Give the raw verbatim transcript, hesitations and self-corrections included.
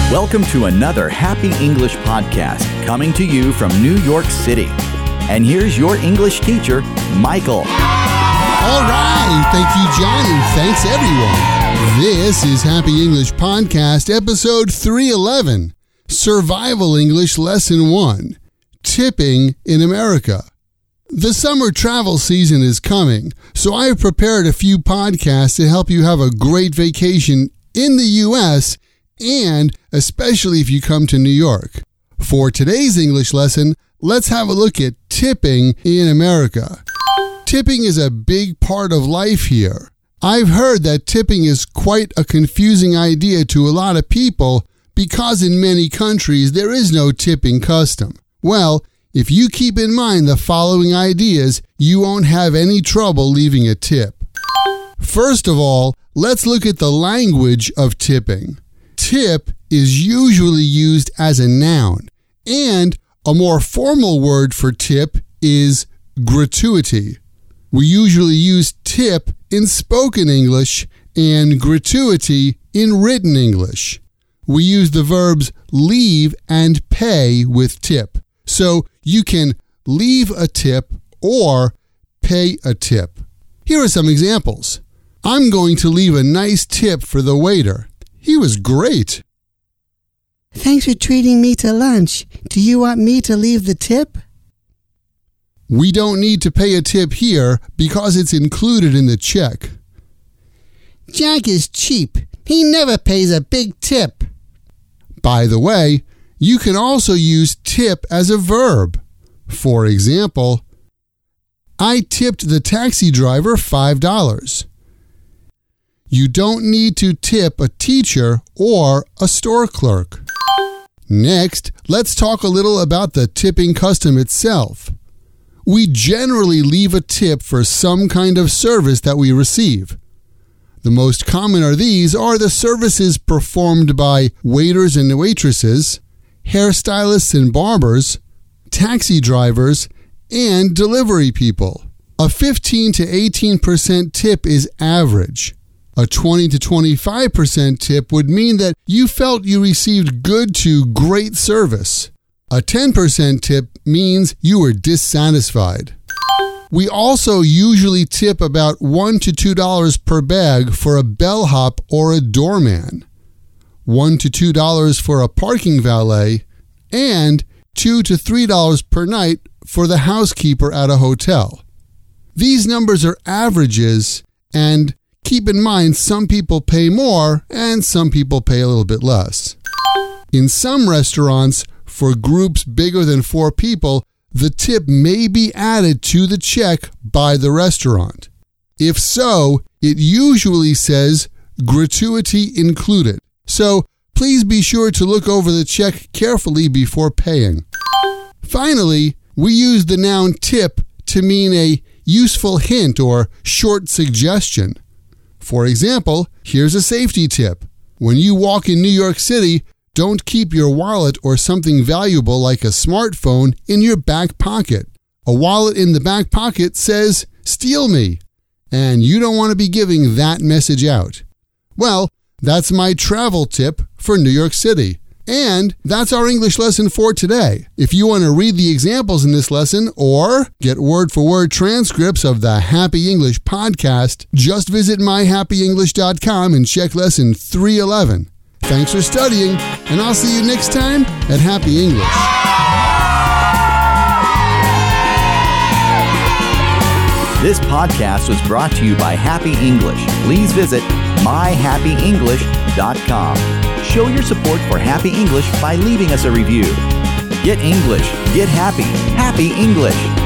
Welcome to another Happy English podcast coming to you from New York City. And here's your English teacher, Michael. All right. Thank you, John, and thanks, everyone. This is Happy English Podcast, episode three eleven, Survival English Lesson one, Tipping in America. The summer travel season is coming, so I have prepared a few podcasts to help you have a great vacation in the U S and especially if you come to New York. For today's English lesson, let's have a look at tipping in America. Tipping is a big part of life here. I've heard that tipping is quite a confusing idea to a lot of people because in many countries there is no tipping custom. Well, if you keep in mind the following ideas, you won't have any trouble leaving a tip. First of all, let's look at the language of tipping. Tip is usually used as a noun, and a more formal word for tip is gratuity. We usually use tip in spoken English and gratuity in written English. We use the verbs leave and pay with tip. So you can leave a tip or pay a tip. Here are some examples. I'm going to leave a nice tip for the waiter. He was great. Thanks for treating me to lunch. Do you want me to leave the tip? We don't need to pay a tip here because it's included in the check. Jack is cheap. He never pays a big tip. By the way, you can also use tip as a verb. For example, I tipped the taxi driver five dollars. You don't need to tip a teacher or a store clerk. Next, let's talk a little about the tipping custom itself. We generally leave a tip for some kind of service that we receive. The most common of these are the services performed by waiters and waitresses, hairstylists and barbers, taxi drivers, and delivery people. A fifteen to eighteen percent tip is average. A twenty to twenty-five percent tip would mean that you felt you received good to great service. A ten percent tip means you were dissatisfied. We also usually tip about one to two dollars per bag for a bellhop or a doorman, one to two dollars for a parking valet, and two to three dollars per night for the housekeeper at a hotel. These numbers are averages, and keep in mind some people pay more and some people pay a little bit less. In some restaurants, for groups bigger than four people, the tip may be added to the check by the restaurant. If so, it usually says gratuity included. So please be sure to look over the check carefully before paying. Finally, we use the noun tip to mean a useful hint or short suggestion. For example, here's a safety tip. When you walk in New York City, don't keep your wallet or something valuable like a smartphone in your back pocket. A wallet in the back pocket says, "Steal me," and you don't want to be giving that message out. Well, that's my travel tip for New York City. And that's our English lesson for today. If you want to read the examples in this lesson or get word-for-word transcripts of the Happy English podcast, just visit my happy english dot com and check lesson three eleven. Thanks for studying, and I'll see you next time at Happy English. This podcast was brought to you by Happy English. Please visit my happy english dot com. Show your support for Happy English by leaving us a review. Get English. Get happy. Happy English.